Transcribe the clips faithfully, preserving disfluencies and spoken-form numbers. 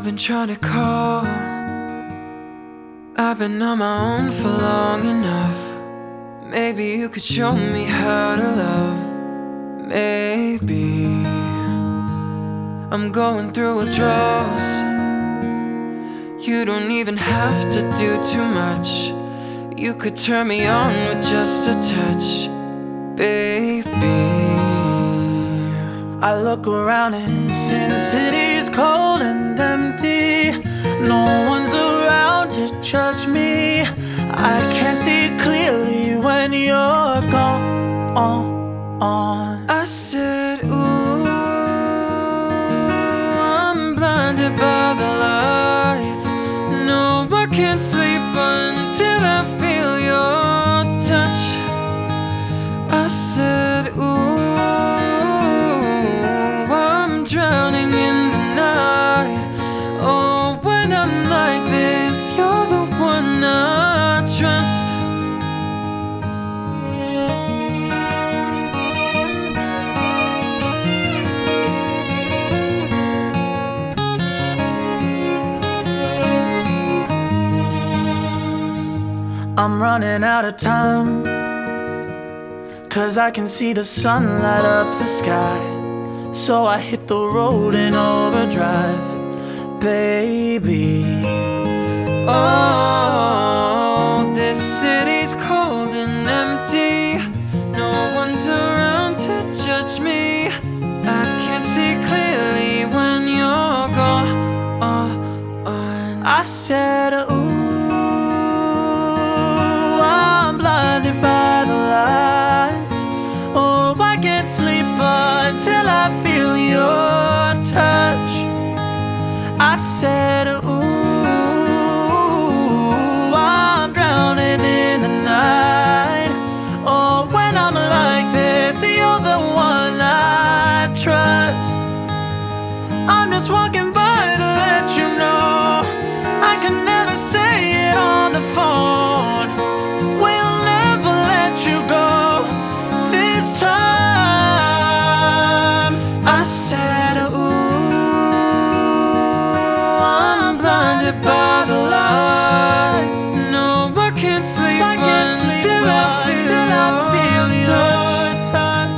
been trying to call. I've been on my own for long enough. Maybe you could show me how to love. Maybe I'm going through withdrawals. You don't even have to do too much. You could turn me on with just a touch, baby. I look around and Sin City's cold and empty. No one's around to judge me. I can't see clearly when you're gone. I said, ooh, I'm blinded by the lights. No, I can't sleep until I feel your touch. I said, ooh, I'm drowning in the night. Oh, when I'm like this, you're the one I trust. I'm running out of time, 'cause I can see the sun light up the sky. So I hit the road in overdrive, baby. Oh, this city's cold and empty. No one's around to judge me. I can't see clearly when you're gone. I said, ooh, I'm blinded by the lights. Oh, I can't sleep until I feel your touch. I said, ooh, I'm drowning in the night. Oh, when I'm like this, you're the one I trust. I'm just walking by to let you know I can never say it on the phone. We'll never let you go this time. I said, ooh, I'm blinded by the lights. No, I can't sleep I can't sleep until I feel until I feel your touch. your touch.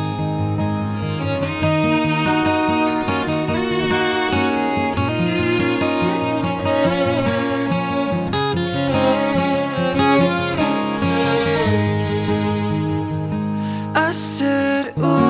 I said, ooh.